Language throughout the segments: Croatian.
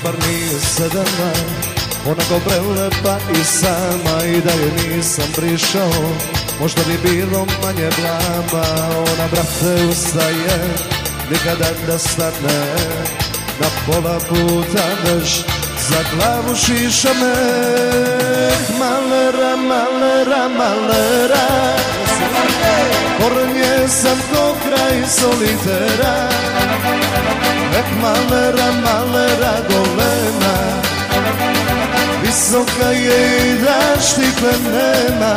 bar nije 7, onako prelepa i sama i da je nisam prišao, možda bi bilo manje blama. Ona brate ustaje, nikada da stane, na pola puta drž, za glavu šiša me. Malera, malera, malera, pored nje sam ko kraj solitera. Malera, malera, golema, visoka je i da štikle nema.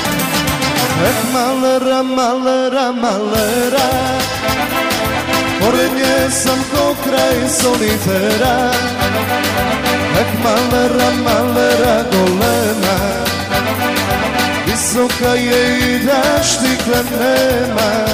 Malera, malera, malera, pored nje sam ko kraj solitera. Malera, malera, golema, visoka je i da štikle nema.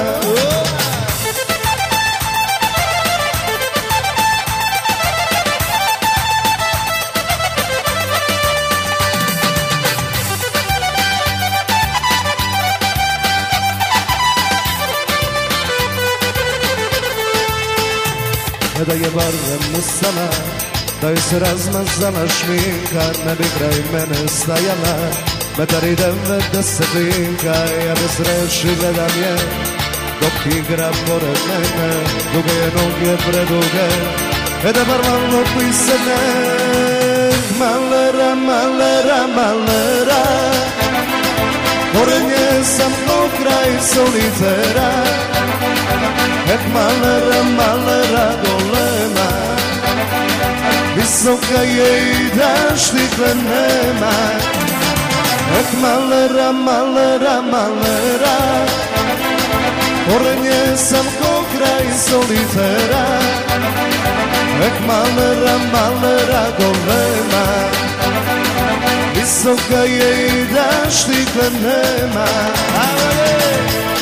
Da je barem ustala, da je se razmazala šminka, ne bi kraj mene stajala. 1,90 m, ja bez reči gledam je, dok igra pored mene. Duge je noge preduge, da bar malo prisedne. Malera, malera, malera, pored nje sam ko kraj solitera. Malera, malera, golema, visoka je i da štikle nema. Malera, malera, malera, pored nje sam ko kraj solitera. Malera, malera, golema, visoka je i da štikle nema.